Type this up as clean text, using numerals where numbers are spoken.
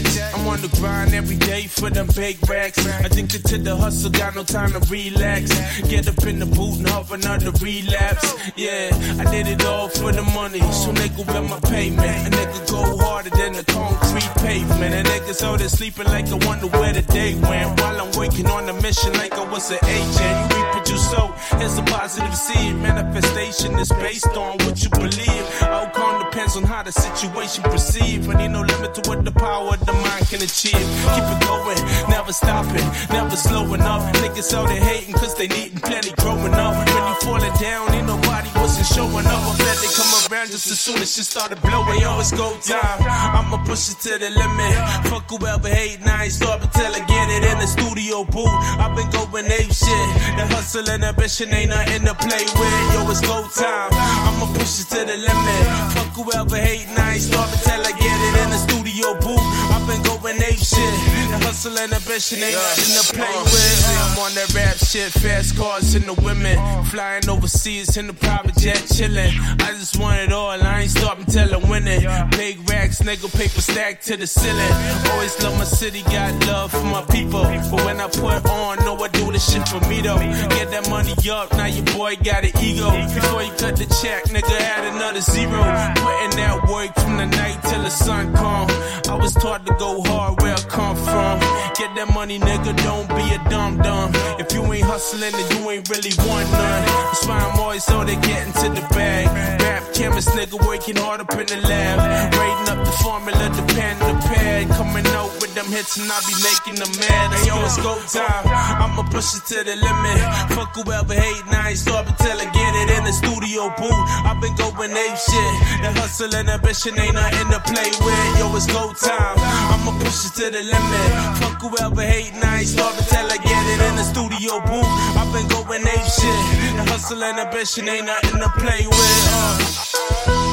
checks. I'm on the grind every day for them big racks. Addicted to the hustle, got no time to relax. Get up in the boot and hope another relapse. Yeah, I did it all for the money, so nigga with my payment. A nigga go harder than the concrete pavement. A nigga so they sleeping like I wonder where the day went. While I'm working on a mission like I was an agent. You reap what you sow, here's a positive seed. Manifestation is based on what you believe. Outcome depends on how the situation perceived. But ain't no limit to what the power of the mind can achieve. Keep it going, never stopping, never slowing up. Niggas out there hating cause they needin' plenty growing up. When you falling down, ain't nobody wasn't showing up. I'm glad they come around just as soon as shit started blowing. Yo, it's go time, I'ma push it to the limit. Fuck whoever hating, I ain't stop until I get it in the studio booth. I've been going ape shit. The hustle and ambition ain't nothing to play with. Yo, it's go time, I'ma push it to the limit. Fuck whoever hating, I ain't stop until I get it in the studio booth. I've been going ape shit. The hustle and ambition ain't nothing to play with. I'm on that rap shit, fast cars and the women. Flying overseas in the private jet, chillin'. I just want it all, I ain't stopping till I win it. Big racks, nigga, paper stack to the ceiling. Always love my city, got love for my people. But when I put on, know I do this shit for me though. Get that money up, now your boy got an ego. Before you cut the check, nigga, add another zero. Putting that work from the night till the sun come. I was taught to go hard where I come from. Get that money, nigga, don't be a dum-dum. If you ain't hustling, then you ain't really want none. That's why I'm always so they get into the bag. Rap chemist, nigga, working hard up in the lab. Rating up the formula, the pen, the pad. Coming out with them hits and I be making them mad. They always go time, I'ma push it to the limit. Fuck whoever hating, I ain't stop until I get it in the studio booth. I've been going ape shit. The hustle and ambition ain't nothing to play with. Yo, it's go time, I'ma push it to the limit. Fuck whoever hating, I ain't stop until I get it in the studio booth. I've been going ape shit. The hustle and ambition ain't nothing to play with.